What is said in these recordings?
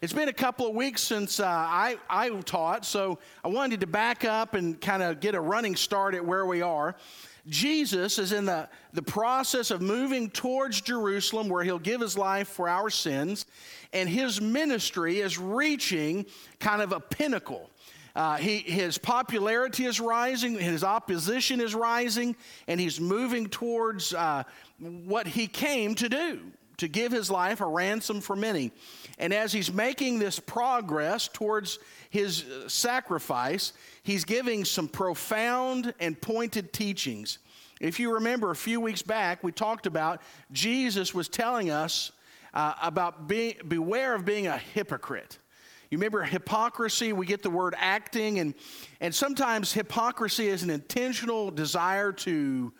It's been a couple of weeks since I taught, so I wanted to back up and kind of get a running start at where we are. Jesus is in the process of moving towards Jerusalem, where he'll give his life for our sins, and his ministry is reaching kind of a pinnacle. His popularity is rising, his opposition is rising, and he's moving towards what he came to do, to give his life a ransom for many. And as he's making this progress towards his sacrifice, he's giving some profound and pointed teachings. If you remember, a few weeks back, we talked about Jesus was telling us about beware of being a hypocrite. You remember hypocrisy, we get the word acting, and sometimes hypocrisy is an intentional desire to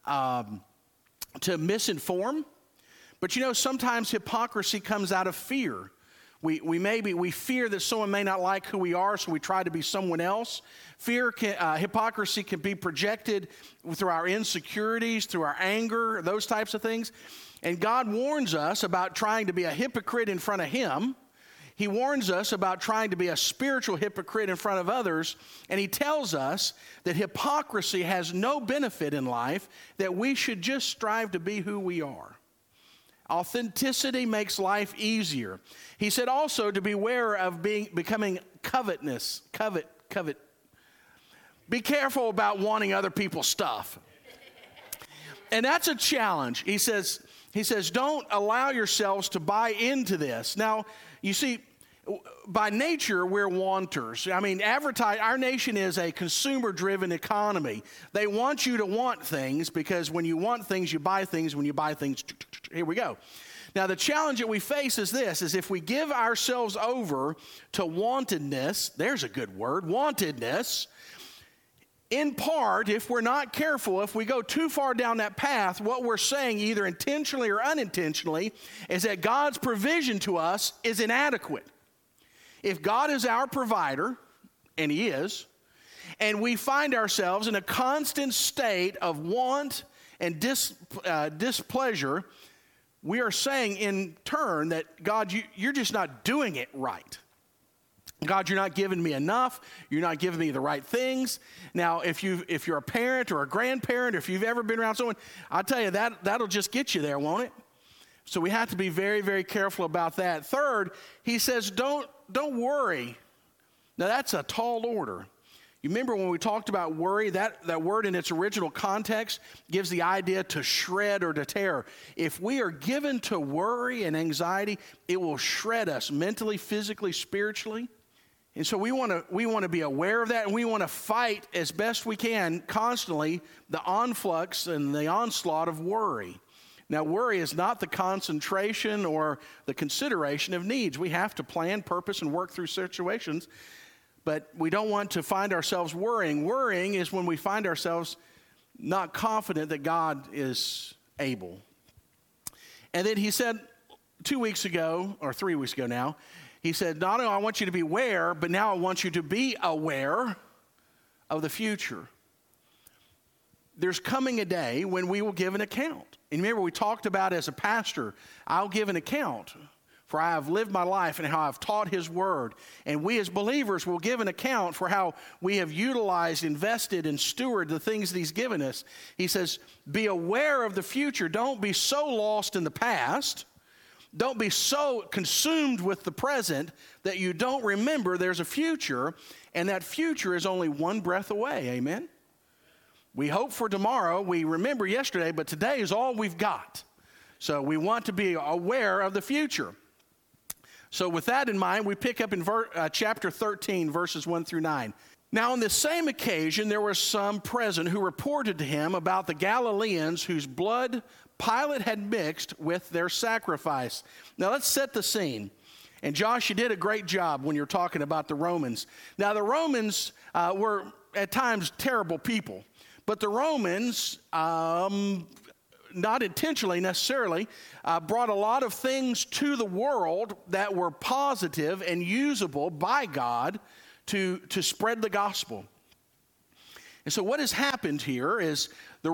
misinform. But you know, sometimes hypocrisy comes out of fear. We fear that someone may not like who we are, so we try to be someone else. Hypocrisy can be projected through our insecurities, through our anger, those types of things. And God warns us about trying to be a hypocrite in front of him. He warns us about trying to be a spiritual hypocrite in front of others. And he tells us that hypocrisy has no benefit in life, that we should just strive to be who we are. Authenticity makes life easier. He said also to beware of becoming covetous. Covet. Be careful about wanting other people's stuff. And that's a challenge. He says, don't allow yourselves to buy into this. Now, you see, by nature, we're wanters. I mean, our nation is a consumer-driven economy. They want you to want things, because when you want things, you buy things. When you buy things, here we go. Now, the challenge that we face is this, is if we give ourselves over to wantedness, there's a good word, wantedness, in part, if we're not careful, if we go too far down that path, what we're saying, either intentionally or unintentionally, is that God's provision to us is inadequate. If God is our provider, and he is, and we find ourselves in a constant state of want and displeasure, we are saying in turn that, God, you're just not doing it right. God, you're not giving me enough. You're not giving me the right things. Now, if you're a parent or a grandparent, or if you've ever been around someone, I'll tell you, that'll just get you there, won't it? So we have to be very, very careful about that. Third, he says, don't worry. Now, that's a tall order. You remember when we talked about worry, that word in its original context gives the idea to shred or to tear. If we are given to worry and anxiety, it will shred us mentally, physically, spiritually. And so we want to be aware of that, and we want to fight as best we can constantly the influx and the onslaught of worry. Now, worry is not the concentration or the consideration of needs. We have to plan, purpose, and work through situations, but we don't want to find ourselves worrying. Worrying is when we find ourselves not confident that God is able. And then he said 2 weeks ago, or 3 weeks ago now, he said, not only I want you to beware, but now I want you to be aware of the future. There's coming a day when we will give an account. And remember, we talked about as a pastor, I'll give an account, for I have lived my life and how I've taught his word. And we as believers will give an account for how we have utilized, invested, and stewarded the things that he's given us. He says, be aware of the future. Don't be so lost in the past. Don't be so consumed with the present that you don't remember there's a future, and that future is only one breath away. Amen? We hope for tomorrow. We remember yesterday, but today is all we've got. So we want to be aware of the future. So with that in mind, we pick up in chapter 13, verses 1 through 9. Now on this same occasion, there were some present who reported to him about the Galileans whose blood Pilate had mixed with their sacrifice. Now let's set the scene. And Josh, you did a great job when you're talking about the Romans. Now the Romans were at times terrible people. But the Romans, not intentionally necessarily, brought a lot of things to the world that were positive and usable by God to spread the gospel. And so what has happened here is the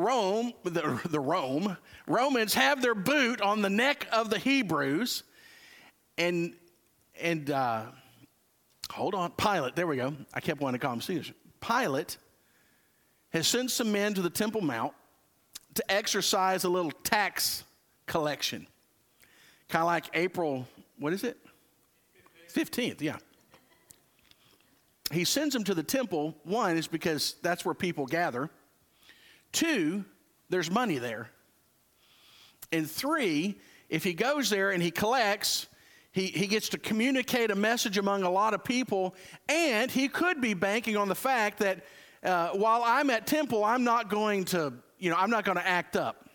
Romans have their boot on the neck of the Hebrews, and hold on, Pilate, there we go. I kept wanting to call him Caesar. Pilate has sent some men to the Temple Mount to exercise a little tax collection. Kind of like April, what is it? 15th, yeah. He sends them to the temple. One is because that's where people gather. Two, there's money there. And three, if he goes there and he collects, he gets to communicate a message among a lot of people, and he could be banking on the fact that while I'm at temple, I'm not going to act up.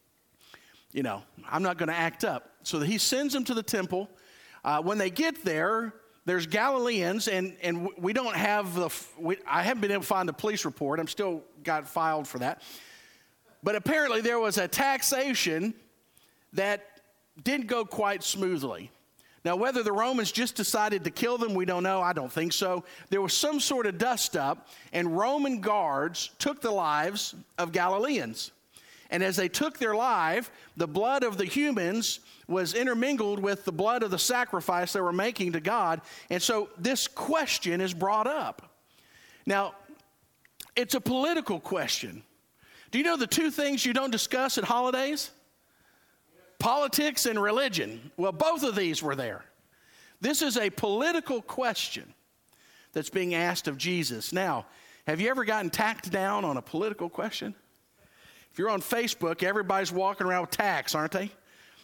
I'm not going to act up. So he sends them to the temple. When they get there, there's Galileans, and we don't have I haven't been able to find the police report. I'm still got filed for that. But apparently there was a taxation that didn't go quite smoothly. Now, whether the Romans just decided to kill them, we don't know. I don't think so. There was some sort of dust-up, and Roman guards took the lives of Galileans. And as they took their life, the blood of the humans was intermingled with the blood of the sacrifice they were making to God. And so this question is brought up. Now, it's a political question. Do you know the two things you don't discuss at holidays? Politics and religion. Well, both of these were there. This is a political question that's being asked of Jesus. Now, have you ever gotten tacked down on a political question? If you're on Facebook, everybody's walking around with tacks, aren't they?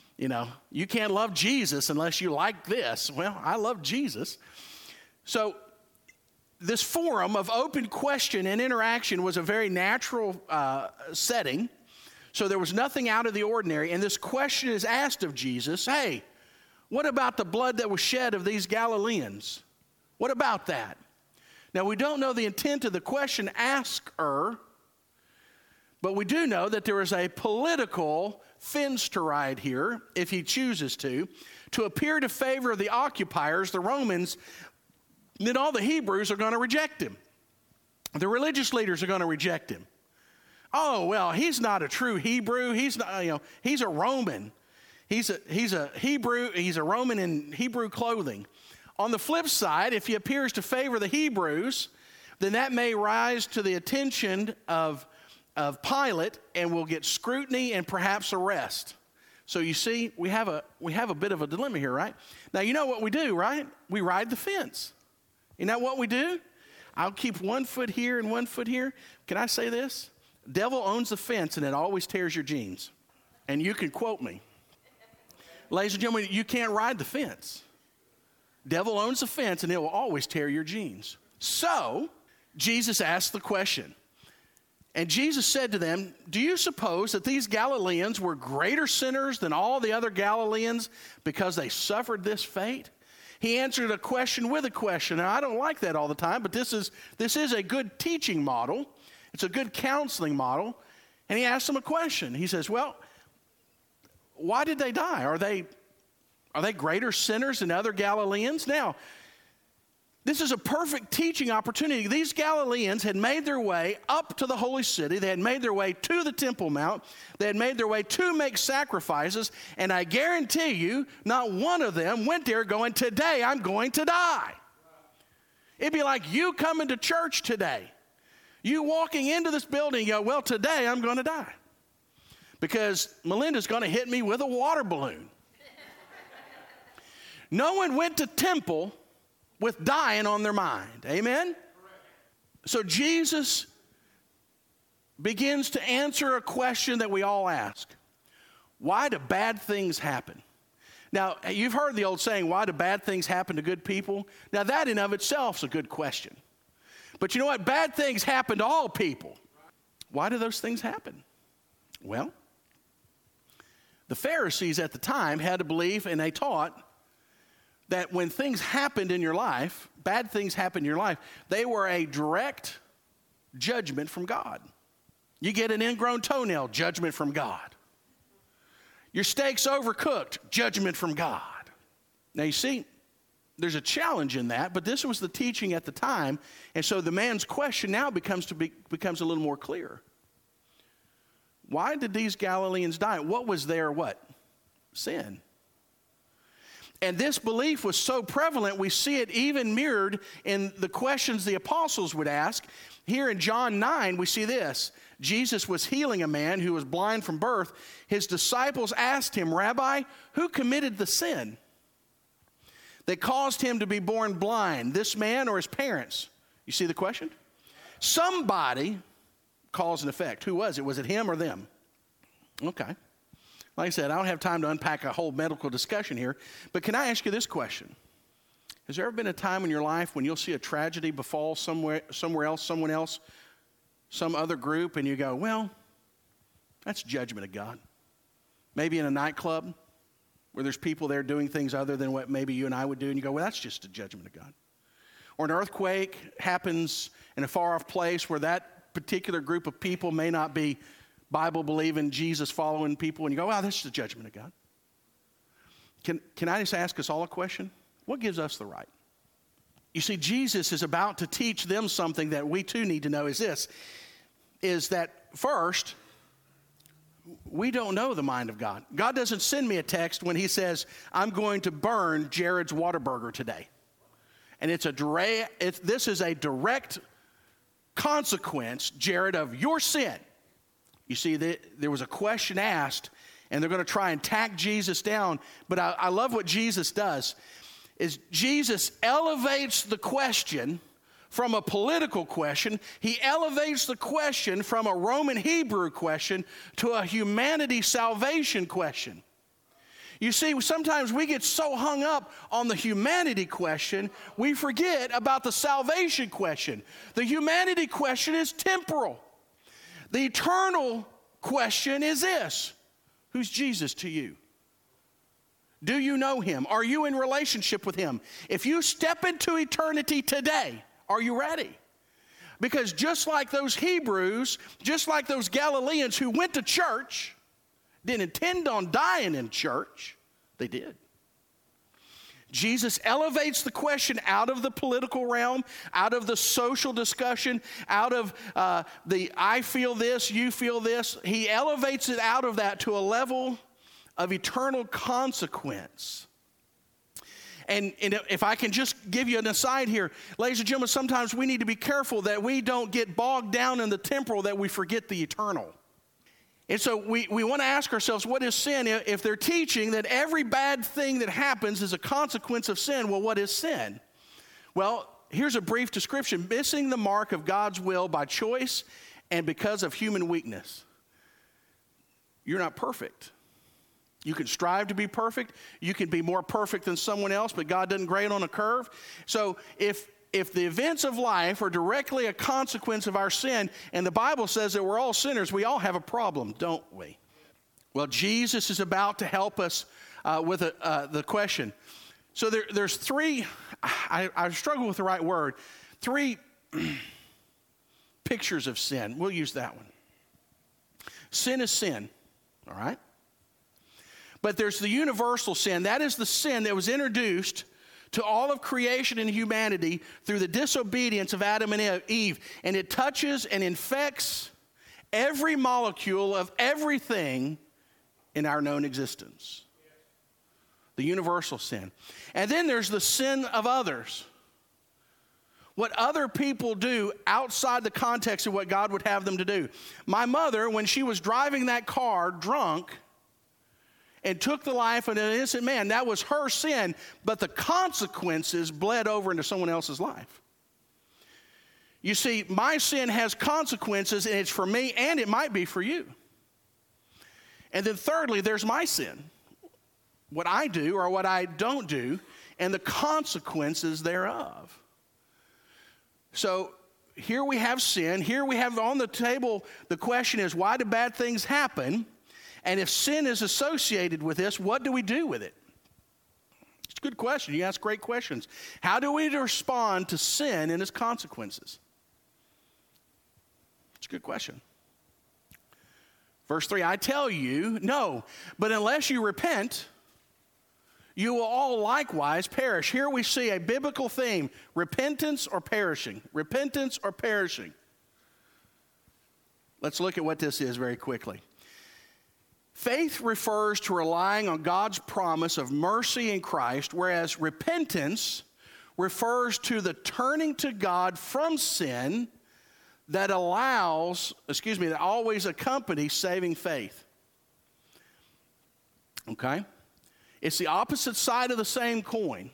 You can't love Jesus unless you like this. Well, I love Jesus. So this forum of open question and interaction was a very natural setting. So there was nothing out of the ordinary. And this question is asked of Jesus. Hey, what about the blood that was shed of these Galileans? What about that? Now, we don't know the intent of the question asker, but we do know that there is a political fence to ride here, if he chooses to appear to favor the occupiers, the Romans. Then all the Hebrews are going to reject him. The religious leaders are going to reject him. Oh, well, he's not a true Hebrew. He's not, he's a Roman. He's a Hebrew. He's a Roman in Hebrew clothing. On the flip side, if he appears to favor the Hebrews, then that may rise to the attention of Pilate and will get scrutiny and perhaps arrest. So you see, we have a bit of a dilemma here, right? Now, you know what we do, right? We ride the fence. Isn't that what we do? I'll keep 1 foot here and 1 foot here. Can I say this? Devil owns the fence, and it always tears your jeans. And you can quote me. Ladies and gentlemen, you can't ride the fence. Devil owns the fence, and it will always tear your jeans. So, Jesus asked the question. And Jesus said to them, do you suppose that these Galileans were greater sinners than all the other Galileans because they suffered this fate? He answered a question with a question. Now, I don't like that all the time, but this is a good teaching model. It's a good counseling model. And he asked them a question. He says, well, why did they die? Are they greater sinners than other Galileans? Now, this is a perfect teaching opportunity. These Galileans had made their way up to the holy city. They had made their way to the Temple Mount. They had made their way to make sacrifices. And I guarantee you, not one of them went there going, today I'm going to die. It'd be like you coming to church today. You walking into this building and go, well, today I'm going to die. Because Melinda's going to hit me with a water balloon. No one went to temple with dying on their mind. Amen? So Jesus begins to answer a question that we all ask. Why do bad things happen? Now, you've heard the old saying, why do bad things happen to good people? Now, that in of itself is a good question. But you know what? Bad things happen to all people. Why do those things happen? Well, the Pharisees at the time had a belief, and they taught that when things happened in your life, bad things happened in your life, they were a direct judgment from God. You get an ingrown toenail, judgment from God. Your steak's overcooked, judgment from God. Now you see, there's a challenge in that, but this was the teaching at the time, and so the man's question now becomes a little more clear. Why did these Galileans die? What was their what? Sin. And this belief was so prevalent, we see it even mirrored in the questions the apostles would ask. Here in John 9, we see this. Jesus was healing a man who was blind from birth. His disciples asked him, Rabbi, who committed the sin that caused him to be born blind, this man or his parents? You see the question? Somebody, cause and effect. Who was it? Was it him or them? Okay. Like I said, I don't have time to unpack a whole medical discussion here, but can I ask you this question? Has there ever been a time in your life when you'll see a tragedy befall somewhere else, someone else, some other group, and you go, well, that's judgment of God? Maybe in a nightclub where there's people there doing things other than what maybe you and I would do, and you go, well, that's just a judgment of God. Or an earthquake happens in a far-off place where that particular group of people may not be Bible-believing, Jesus-following people, and you go, wow, that's the judgment of God. Can I just ask us all a question? What gives us the right? You see, Jesus is about to teach them something that we too need to know is this, is that first, we don't know the mind of God. God doesn't send me a text when he says, I'm going to burn Jared's Whataburger today. And this is a direct consequence, Jared, of your sin. You see, there was a question asked, and they're going to try and tack Jesus down. But I love what Jesus does, is Jesus elevates the question from a political question. He elevates the question from a Roman Hebrew question to a humanity salvation question. You see, sometimes we get so hung up on the humanity question, we forget about the salvation question. The humanity question is temporal. The eternal question is this: who's Jesus to you? Do you know him? Are you in relationship with him? If you step into eternity today, are you ready? Because just like those Hebrews, just like those Galileans who went to church, didn't intend on dying in church, they did. Jesus elevates the question out of the political realm, out of the social discussion, out of the I feel this, you feel this. He elevates it out of that to a level of eternal consequence. And if I can just give you an aside here, ladies and gentlemen, sometimes we need to be careful that we don't get bogged down in the temporal, that we forget the eternal. And so we want to ask ourselves, what is sin? If they're teaching that every bad thing that happens is a consequence of sin, well, what is sin? Well, here's a brief description: missing the mark of God's will by choice and because of human weakness. You're not perfect. You can strive to be perfect. You can be more perfect than someone else, but God doesn't grade on a curve. So if the events of life are directly a consequence of our sin, and the Bible says that we're all sinners, we all have a problem, don't we? Well, Jesus is about to help us with the question. So there's three, I struggle with the right word, three pictures of sin. We'll use that one. Sin is sin, all right? But there's the universal sin. That is the sin that was introduced to all of creation and humanity through the disobedience of Adam and Eve. And it touches and infects every molecule of everything in our known existence. The universal sin. And then there's the sin of others. What other people do outside the context of what God would have them to do. My mother, when she was driving that car drunk and took the life of an innocent man, that was her sin, but the consequences bled over into someone else's life. You see, my sin has consequences, and it's for me, and it might be for you. And then thirdly, there's my sin. What I do or what I don't do, and the consequences thereof. So here we have sin. Here we have on the table, the question is, why do bad things happen? And if sin is associated with this, what do we do with it? It's a good question. You ask great questions. How do we respond to sin and its consequences? It's a good question. Verse 3, I tell you, no, but unless you repent, you will all likewise perish. Here we see a biblical theme: repentance or perishing. Repentance or perishing. Let's look at what this is very quickly. Faith refers to relying on God's promise of mercy in Christ, whereas repentance refers to the turning to God from sin that always accompanies saving faith. Okay? It's the opposite side of the same coin.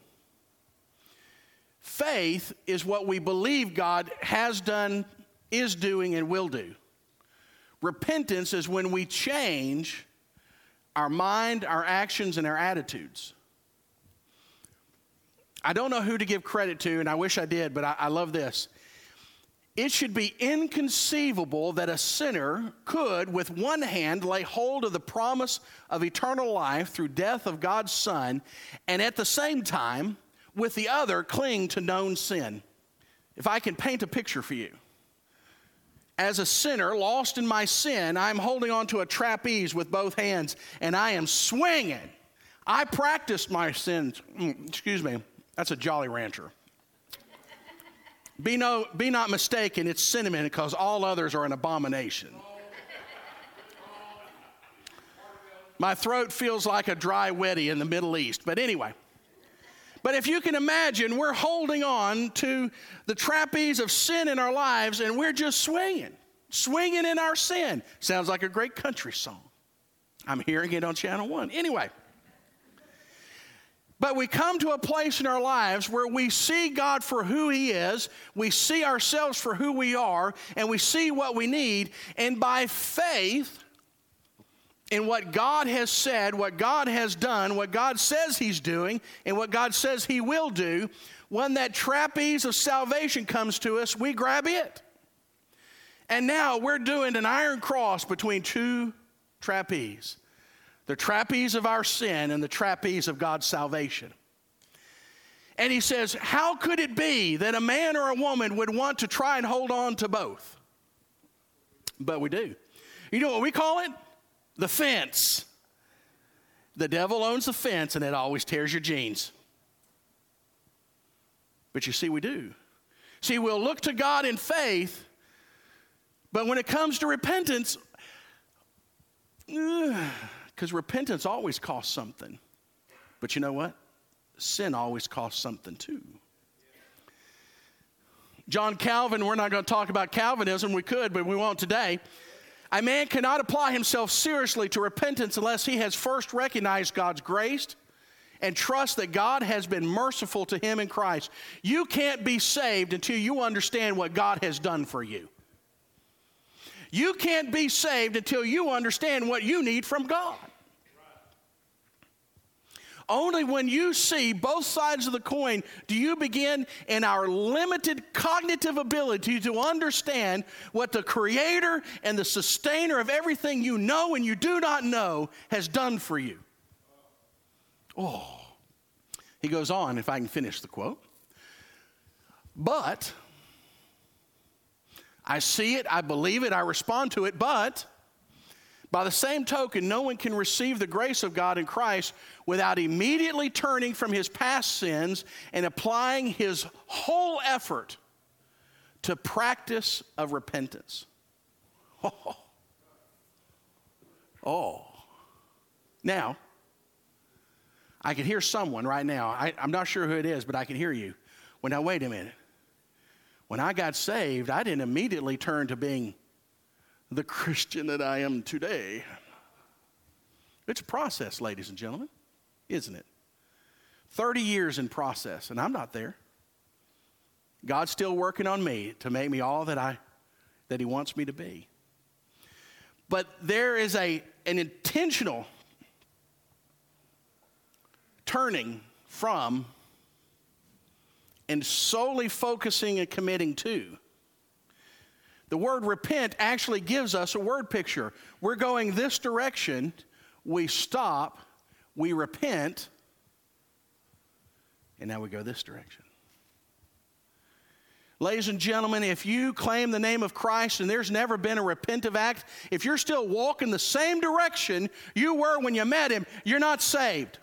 Faith is what we believe God has done, is doing, and will do. Repentance is when we change our mind, our actions, and our attitudes. I don't know who to give credit to, and I wish I did, but I love this. It should be inconceivable that a sinner could, with one hand, lay hold of the promise of eternal life through death of God's Son, and at the same time, with the other, cling to known sin. If I can paint a picture for you. As a sinner, lost in my sin, I'm holding on to a trapeze with both hands, and I am swinging. I practiced my sins. That's a Jolly Rancher. Be not mistaken, it's cinnamon, because all others are an abomination. My throat feels like a dry weddy in the Middle East. But anyway. But if you can imagine, we're holding on to the trapeze of sin in our lives, and we're just swinging in our sin. Sounds like a great country song. I'm hearing it on Channel 1. Anyway. But we come to a place in our lives where we see God for who He is, we see ourselves for who we are, and we see what we need, and by faith in what God has said, what God has done, what God says He's doing, and what God says He will do, when that trapeze of salvation comes to us, we grab it. And now we're doing an iron cross between two trapeze. The trapeze of our sin and the trapeze of God's salvation. And he says, how could it be that a man or a woman would want to try and hold on to both? But we do. You know what we call it? The fence. The devil owns the fence, and it always tears your jeans. But you see, we do. See, we'll look to God in faith, but when it comes to repentance, because repentance always costs something. But you know what? Sin always costs something too. John Calvin, we're not going to talk about Calvinism. We could, but we won't today. A man cannot apply himself seriously to repentance unless he has first recognized God's grace and trust that God has been merciful to him in Christ. You can't be saved until you understand what God has done for you. You can't be saved until you understand what you need from God. Only when you see both sides of the coin do you begin in our limited cognitive ability to understand what the creator and the sustainer of everything you know and you do not know has done for you. Oh, he goes on, if I can finish the quote. But I see it, I believe it, I respond to it, but by the same token, no one can receive the grace of God in Christ without immediately turning from his past sins and applying his whole effort to practice of repentance. Oh. Now, I can hear someone right now. I'm not sure who it is, but I can hear you. Well, now, wait a minute. When I got saved, I didn't immediately turn to being the Christian that I am today. It's a process, ladies and gentlemen, isn't it? 30 years in process, and I'm not there. God's still working on me to make me all that He wants me to be. But there is an intentional turning from and solely focusing and committing to. The word repent actually gives us a word picture. We're going this direction, we stop, we repent, and now we go this direction. Ladies and gentlemen, if you claim the name of Christ and there's never been a repentive act, if you're still walking the same direction you were when you met Him, you're not saved.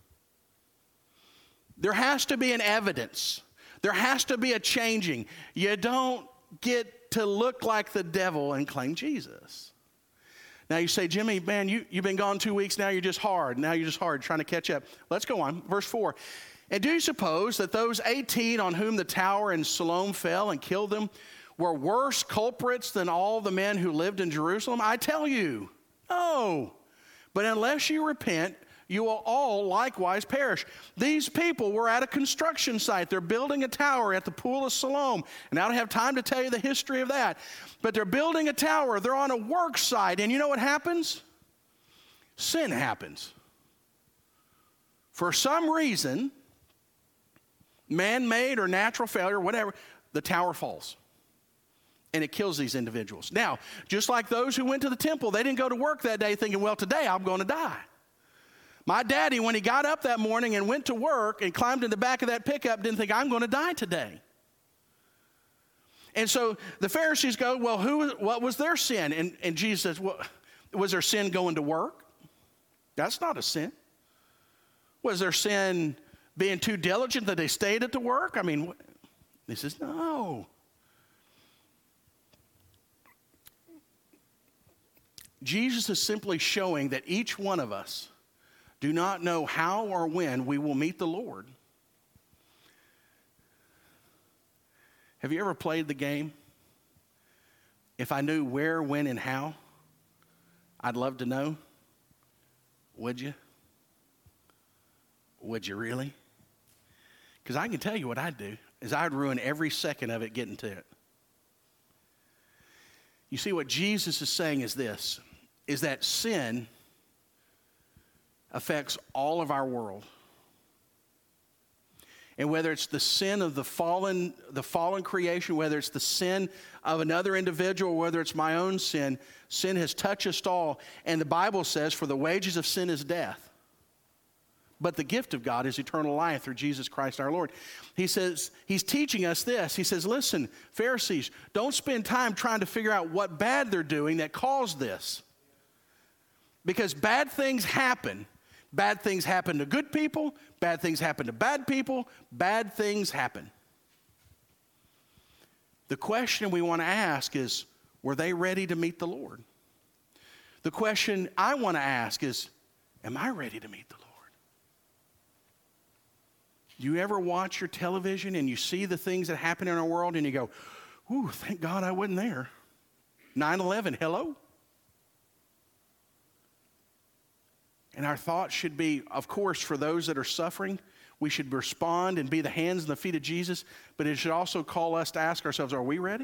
There has to be an evidence. There has to be a changing. You don't get to look like the devil and claim Jesus. Now you say, Jimmy, man, you've been gone 2 weeks. Now you're just hard. Trying to catch up. Let's go on. Verse 4. And do you suppose that those 18 on whom the tower in Siloam fell and killed them were worse culprits than all the men who lived in Jerusalem? I tell you, no. But unless you repent, you will all likewise perish. These people were at a construction site. They're building a tower at the pool of Siloam. And I don't have time to tell you the history of that. But they're building a tower. They're on a work site. And you know what happens? Sin happens. For some reason, man-made or natural failure, whatever, the tower falls. And it kills these individuals. Now, just like those who went to the temple, they didn't go to work that day thinking, well, today I'm going to die. My daddy, when he got up that morning and went to work and climbed in the back of that pickup, didn't think, I'm going to die today. And so the Pharisees go, well, what was their sin? And Jesus says, well, was their sin going to work? That's not a sin. Was their sin being too diligent that they stayed at the work? I mean, he says, no. Jesus is simply showing that each one of us do not know how or when we will meet the Lord. Have you ever played the game? If I knew where, when, and how, I'd love to know. Would you? Would you really? Because I can tell you what I'd do, is I'd ruin every second of it getting to it. You see, what Jesus is saying is this, is that sin affects all of our world. And whether it's the sin of the fallen creation, whether it's the sin of another individual, whether it's my own sin, sin has touched us all. And the Bible says, for the wages of sin is death. But the gift of God is eternal life through Jesus Christ our Lord. He says, he's teaching us this. He says, listen, Pharisees, don't spend time trying to figure out what bad they're doing that caused this. Because bad things happen. Bad things happen to good people. Bad things happen to bad people. Bad things happen. The question we want to ask is, were they ready to meet the Lord? The question I want to ask is, am I ready to meet the Lord? Do you ever watch your television and you see the things that happen in our world and you go, ooh, thank God I wasn't there. 9/11, hello? And our thoughts should be, of course, for those that are suffering, we should respond and be the hands and the feet of Jesus, but it should also call us to ask ourselves, are we ready?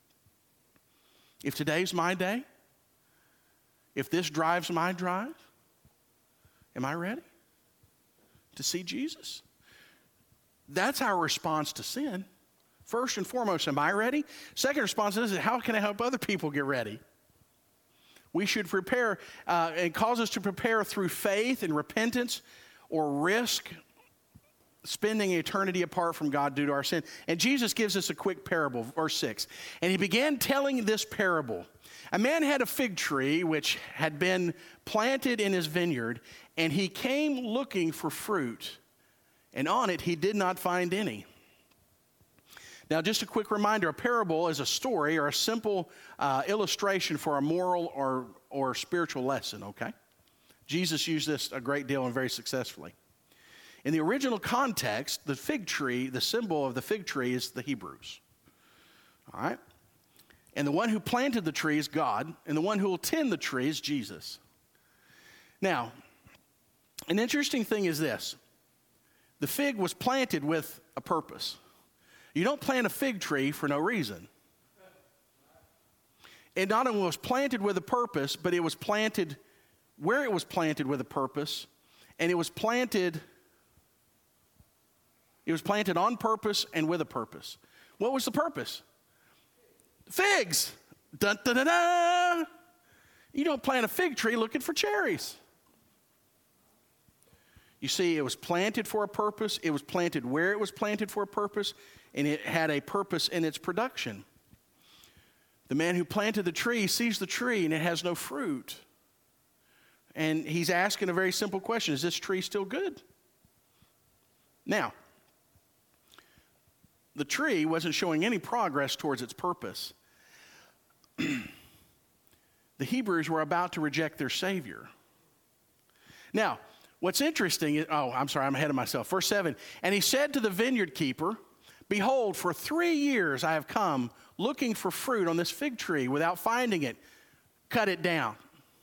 If today's my day, if this drives my drive, am I ready to see Jesus? That's our response to sin. First and foremost, am I ready? Second response is, how can I help other people get ready? We should prepare and cause us to prepare through faith and repentance or risk spending eternity apart from God due to our sin. And Jesus gives us a quick parable, verse 6. And he began telling this parable. A man had a fig tree which had been planted in his vineyard, and he came looking for fruit, and on it he did not find any. Now, just a quick reminder, a parable is a story or a simple illustration for a moral or spiritual lesson, okay? Jesus used this a great deal and very successfully. In the original context, the fig tree, the symbol of the fig tree is the Hebrews, all right? And the one who planted the tree is God, and the one who will tend the tree is Jesus. Now, an interesting thing is this. The fig was planted with a purpose. You don't plant a fig tree for no reason. It not only was planted with a purpose, but it was planted where it was planted with a purpose, and it was planted on purpose and with a purpose. What was the purpose? Figs. Dun, dun, dun, dun. You don't plant a fig tree looking for cherries. You see, it was planted for a purpose. It was planted where it was planted for a purpose, and it had a purpose in its production. The man who planted the tree sees the tree, and it has no fruit. And he's asking a very simple question. Is this tree still good? Now, the tree wasn't showing any progress towards its purpose. The Hebrews were about to reject their Savior. Now, what's interesting is, I'm ahead of myself. Verse 7, and he said to the vineyard keeper, behold, for 3 years I have come looking for fruit on this fig tree without finding it. Cut it down.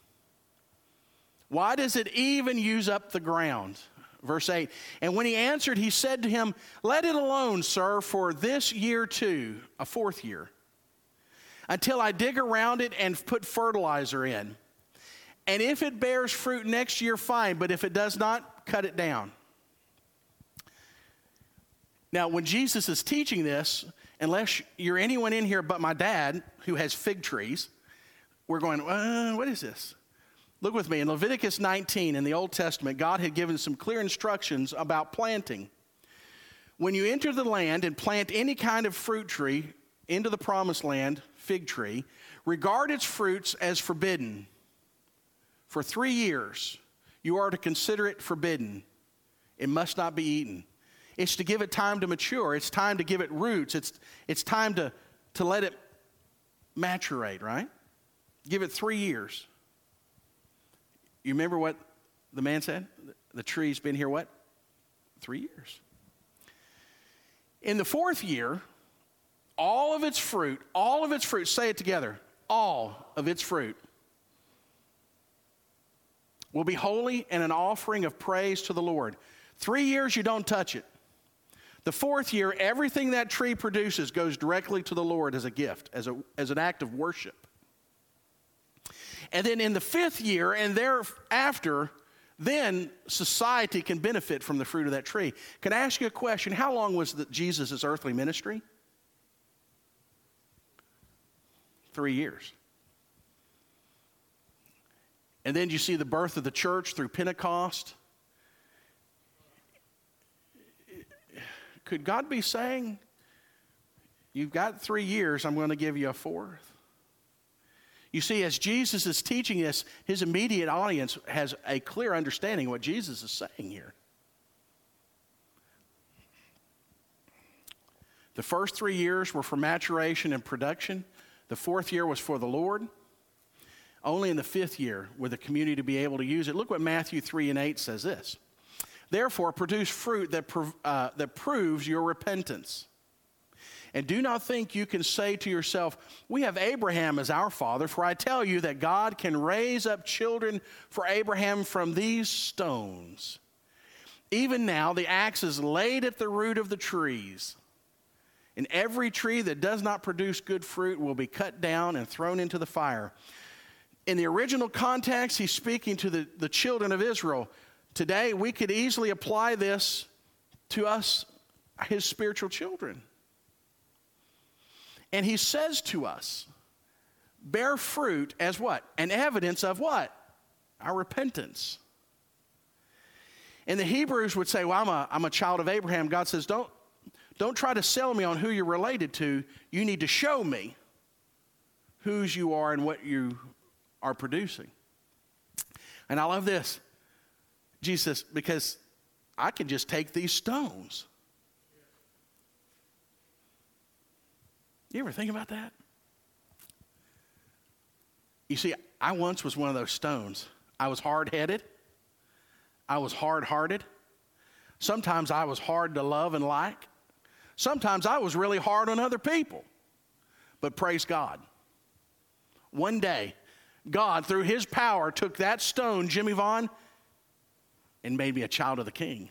Why does it even use up the ground? Verse 8, and when he answered, he said to him, let it alone, sir, for this year too, a 4th year, until I dig around it and put fertilizer in. And if it bears fruit next year, fine, but if it does not, cut it down. Now, when Jesus is teaching this, unless you're anyone in here but my dad, who has fig trees, we're going, what is this? Look with me. In Leviticus 19 in the Old Testament, God had given some clear instructions about planting. When you enter the land and plant any kind of fruit tree into the promised land, fig tree, regard its fruits as forbidden. For 3 years, you are to consider it forbidden. It must not be eaten. It's to give it time to mature. It's time to give it roots. It's time to let it maturate, right? Give it 3 years. You remember what the man said? The tree's been here what? 3 years. In the 4th year, all of its fruit, say it together, all of its fruit will be holy and an offering of praise to the Lord. 3 years, you don't touch it. The 4th year, everything that tree produces goes directly to the Lord as a gift, as an act of worship. And then in the 5th year and thereafter, then society can benefit from the fruit of that tree. Can I ask you a question? How long was Jesus' earthly ministry? 3 years. And then you see the birth of the church through Pentecost. Could God be saying, you've got 3 years, I'm going to give you a 4th? You see, as Jesus is teaching this, his immediate audience has a clear understanding of what Jesus is saying here. The first 3 years were for maturation and production. The 4th year was for the Lord. Only in the 5th year would the community to be able to use it. Look what Matthew 3:8 says this. Therefore, produce fruit that proves your repentance. And do not think you can say to yourself, we have Abraham as our father, for I tell you that God can raise up children for Abraham from these stones. Even now, the axe is laid at the root of the trees. And every tree that does not produce good fruit will be cut down and thrown into the fire. In the original context, he's speaking to the children of Israel. Today, we could easily apply this to us, his spiritual children. And he says to us, bear fruit as what? An evidence of what? Our repentance. And the Hebrews would say, well, I'm a child of Abraham. God says, don't try to sell me on who you're related to. You need to show me whose you are and what you are producing. And I love this. Jesus, because I can just take these stones. You ever think about that? You see, I once was one of those stones. I was hard-headed. I was hard-hearted. Sometimes I was hard to love and like. Sometimes I was really hard on other people. But praise God. One day, God, through his power, took that stone, Jimmy Vaughn, and made me a child of the King.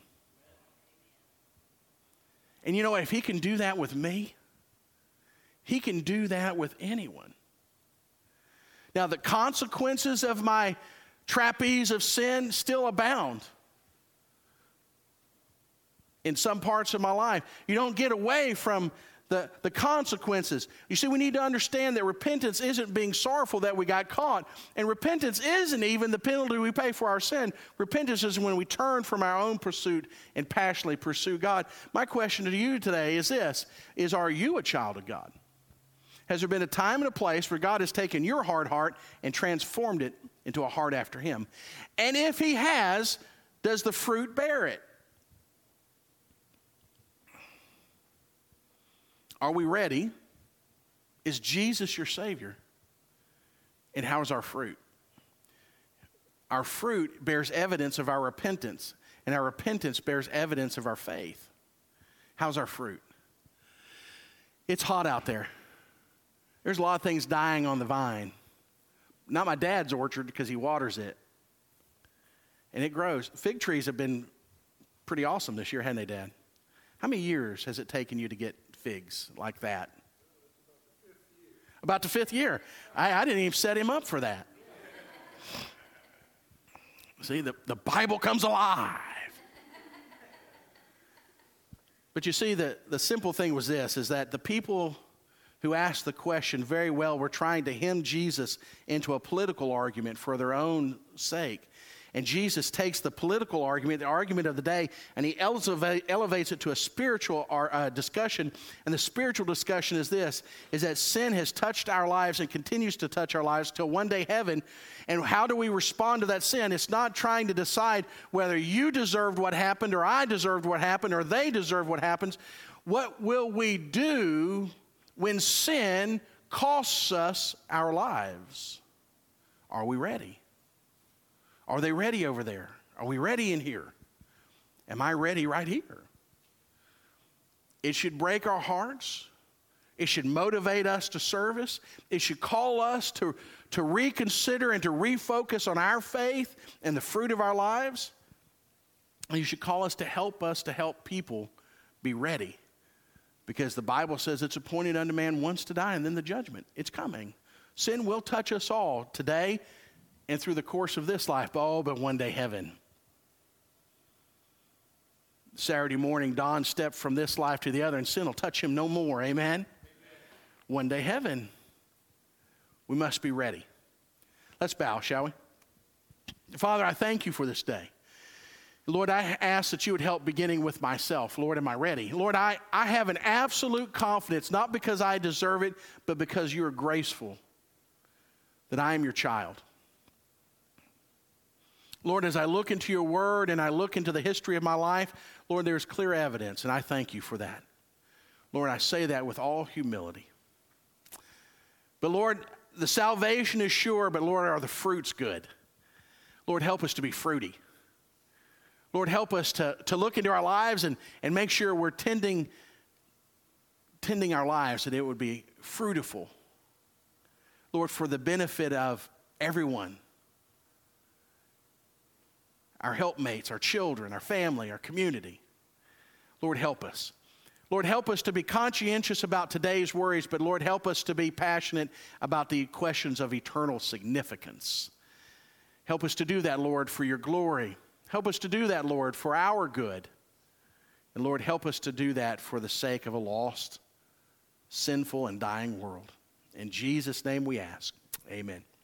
And you know what? If he can do that with me, he can do that with anyone. Now, the consequences of my trapeze of sin still abound in some parts of my life. You don't get away from the consequences. You see, we need to understand that repentance isn't being sorrowful that we got caught. And repentance isn't even the penalty we pay for our sin. Repentance is when we turn from our own pursuit and passionately pursue God. My question to you today is this, are you a child of God? Has there been a time and a place where God has taken your hard heart and transformed it into a heart after him? And if he has, does the fruit bear it? Are we ready? Is Jesus your Savior? And how's our fruit? Our fruit bears evidence of our repentance, and our repentance bears evidence of our faith. How's our fruit? It's hot out there. There's a lot of things dying on the vine. Not my dad's orchard because he waters it. And it grows. Fig trees have been pretty awesome this year, haven't they, Dad? How many years has it taken you to get figs like that? About the fifth year. I didn't even set him up for that. See, the Bible comes alive. But you see, the simple thing was this, is that the people who asked the question very well were trying to hem Jesus into a political argument for their own sake. And Jesus takes the political argument, the argument of the day, and he elevates it to a spiritual discussion. And the spiritual discussion is this, is that sin has touched our lives and continues to touch our lives till one day heaven. And how do we respond to that sin? It's not trying to decide whether you deserved what happened or I deserved what happened or they deserve what happens. What will we do when sin costs us our lives? Are we ready? Are they ready over there? Are we ready in here? Am I ready right here? It should break our hearts. It should motivate us to service. It should call us to reconsider and to refocus on our faith and the fruit of our lives. And you should call us to help people be ready. Because the Bible says it's appointed unto man once to die and then the judgment. It's coming. Sin will touch us all today and through the course of this life, but one day heaven. Saturday morning, Don stepped from this life to the other, and sin will touch him no more. Amen? Amen. One day heaven. We must be ready. Let's bow, shall we? Father, I thank you for this day. Lord, I ask that you would help beginning with myself. Lord, am I ready? Lord, I have an absolute confidence, not because I deserve it, but because you are graceful, that I am your child. Lord, as I look into your word and I look into the history of my life, Lord, there's clear evidence, and I thank you for that. Lord, I say that with all humility. But Lord, the salvation is sure, but Lord, are the fruits good? Lord, help us to be fruity. Lord, help us to look into our lives and make sure we're tending our lives, that it would be fruitful. Lord, for the benefit of everyone. Our helpmates, our children, our family, our community. Lord, help us. Lord, help us to be conscientious about today's worries, but Lord, help us to be passionate about the questions of eternal significance. Help us to do that, Lord, for your glory. Help us to do that, Lord, for our good. And Lord, help us to do that for the sake of a lost, sinful, and dying world. In Jesus' name we ask. Amen.